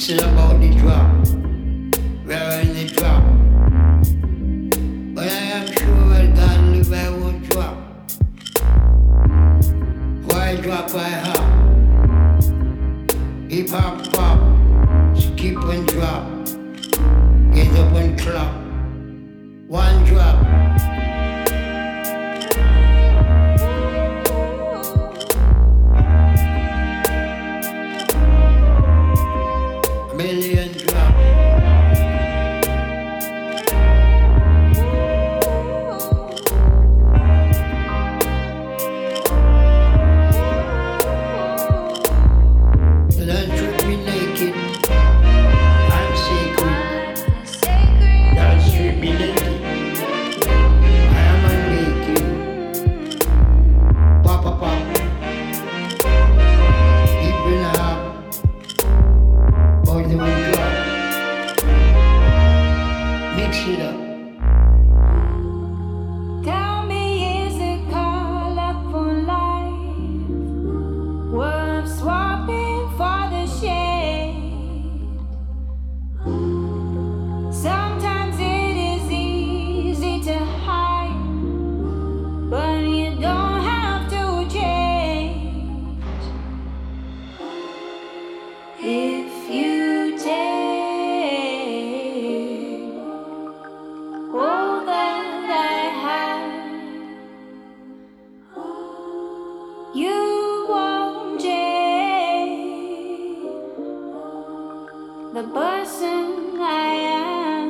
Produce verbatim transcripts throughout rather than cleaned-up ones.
It's about the drop. We're in the drop. But I am sure that God live I won't drop. Why drop I hop? Hip hop pop. Skip and drop. Get up and clap. One drop. Million drop. So don't strip me naked. I'm sacred. Don't strip me naked. I am unnaked. Pop pop pop. Deep in the heart. The one drop. Mix it up. Tell me, is it colorful life worth swapping for the shade? Sometimes it is easy to hide, but you don't have to change. If you all that I had, you won't change the person I am.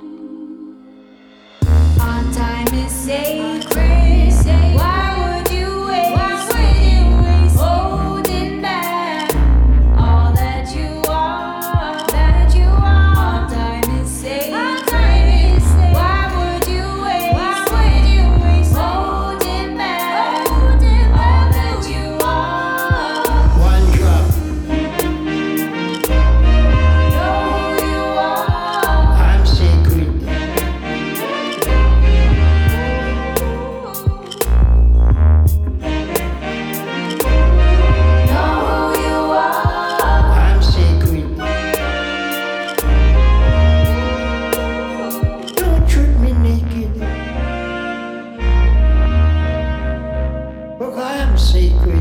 Our time is sacred. Why would you waste it? Holding back all that you are. That you are. Our time is sacred. Look, I am sacred.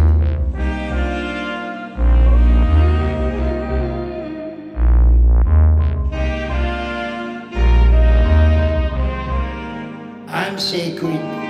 I'm sacred.